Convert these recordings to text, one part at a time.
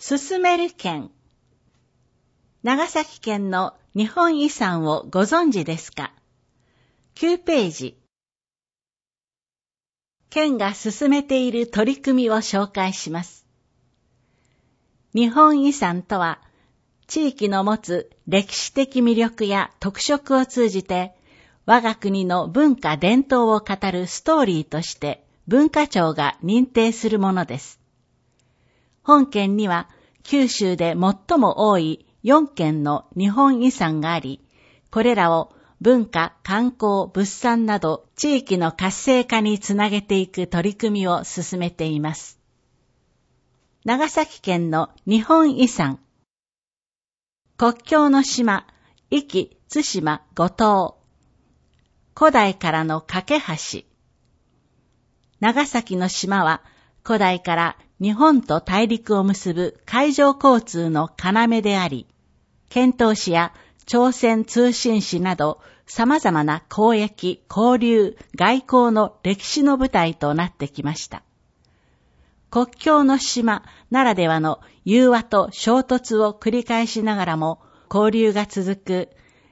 進める県。長崎県の日本遺産をご存知ですか？ 9 ページ。県が進めている取り組みを紹介します。日本遺産とは、地域の持つ歴史的魅力や特色を通じて、我が国の文化伝統を語るストーリーとして文化庁が認定するものです。本県には九州で最も多い4県の日本遺産があり、これらを文化、観光、物産など地域の活性化につなげていく取り組みを進めています。長崎県の日本遺産。国境の島、壱岐、対馬、五島。古代からの架け橋。長崎の島は古代から日本と大陸を結ぶ海上交通の要であり、遣唐使や朝鮮通信使など様々な交易、交流、外交の歴史の舞台となってきました。国境の島ならではの融和と衝突を繰り返しながらも交流が続く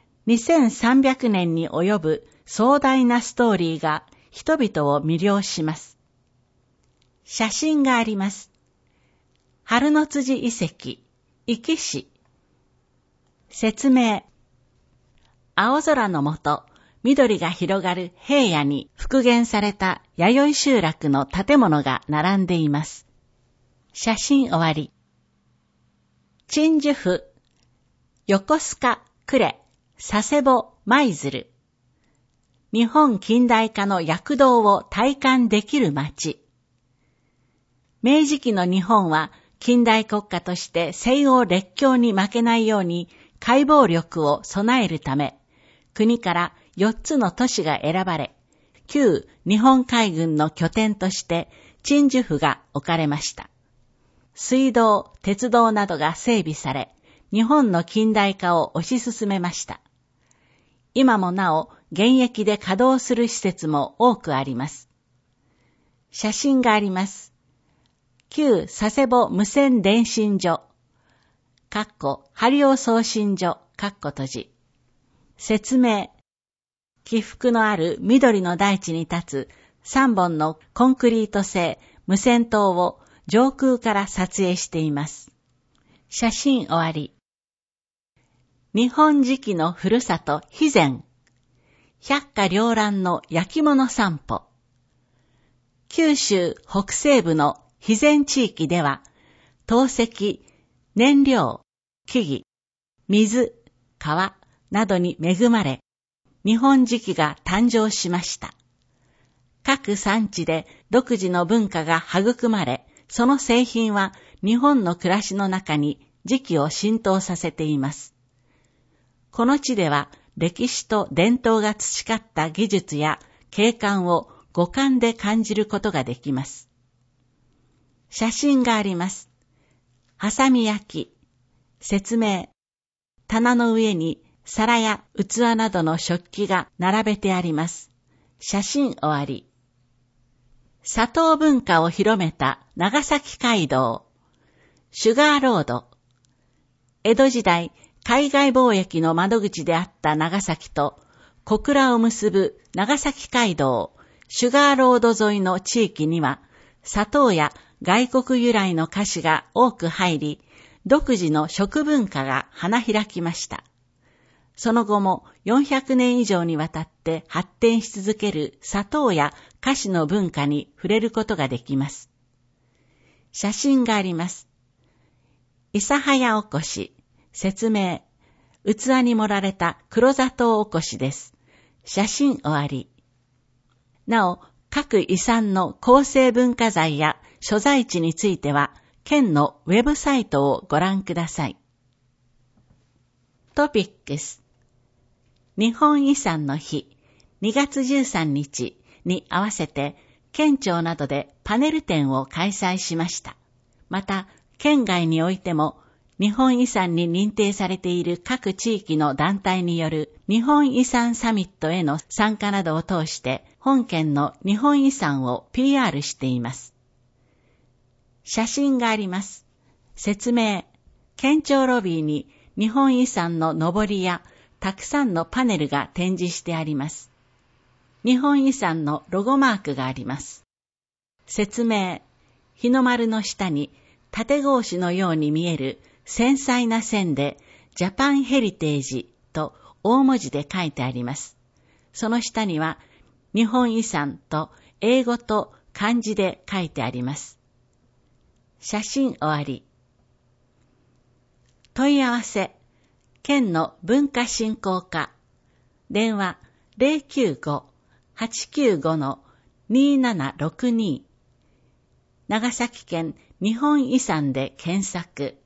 2300年に及ぶ壮大なストーリーが人々を魅了します。写真があります。春の辻遺跡、壱岐市。説明。青空の下、緑が広がる平野に復元された弥生集落の建物が並んでいます。写真終わり。鎮守府、横須賀、呉、佐世保、舞鶴。日本近代化の躍動を体感できる街。明治期の日本は近代国家として西欧列強に負けないように海防力を備えるため、国から4つの都市が選ばれ、旧日本海軍の拠点として鎮守府が置かれました。水道、鉄道などが整備され、日本の近代化を推し進めました。今もなお現役で稼働する施設も多くあります。写真があります。旧佐世保無線電信所、針尾送信所、閉じ。説明。起伏のある緑の大地に立つ3本のコンクリート製無線塔を上空から撮影しています。写真終わり。日本磁器のふるさと肥前。百花繚乱の焼き物散歩。九州北西部の肥前地域では、陶石、燃料、木々、水、川などに恵まれ、日本磁器が誕生しました。各産地で独自の文化が育まれ、その製品は日本の暮らしの中に磁器を浸透させています。この地では歴史と伝統が培った技術や景観を五感で感じることができます。写真があります。はさみ焼き。説明。棚の上に皿や器などの食器が並べてあります。写真終わり。砂糖文化を広めた長崎街道。シュガーロード。江戸時代、海外貿易の窓口であった長崎と小倉を結ぶ長崎街道、シュガーロード沿いの地域には、砂糖や外国由来の菓子が多く入り、独自の食文化が花開きました。その後も400年以上にわたって発展し続ける砂糖や菓子の文化に触れることができます。写真があります。諫早おこし。説明。器に盛られた黒砂糖おこしです。写真終わり。なお、各遺産の構成文化財や所在地については、県のウェブサイトをご覧ください。トピックス。日本遺産の日、2月13日に合わせて、県庁などでパネル展を開催しました。また、県外においても、日本遺産に認定されている各地域の団体による日本遺産サミットへの参加などを通して本県の日本遺産を PR しています。写真があります。 説明。県庁ロビーに日本遺産ののりやたくさんのパネルが展示してあります。日本遺産のロゴマークがあります。説明。日の丸の下に縦格子のように見える繊細な線でジャパンヘリテージと大文字で書いてあります。その下には日本遺産と英語と漢字で書いてあります。写真終わり。問い合わせ。県の文化振興課。電話 095-895-2762。長崎県日本遺産で検索。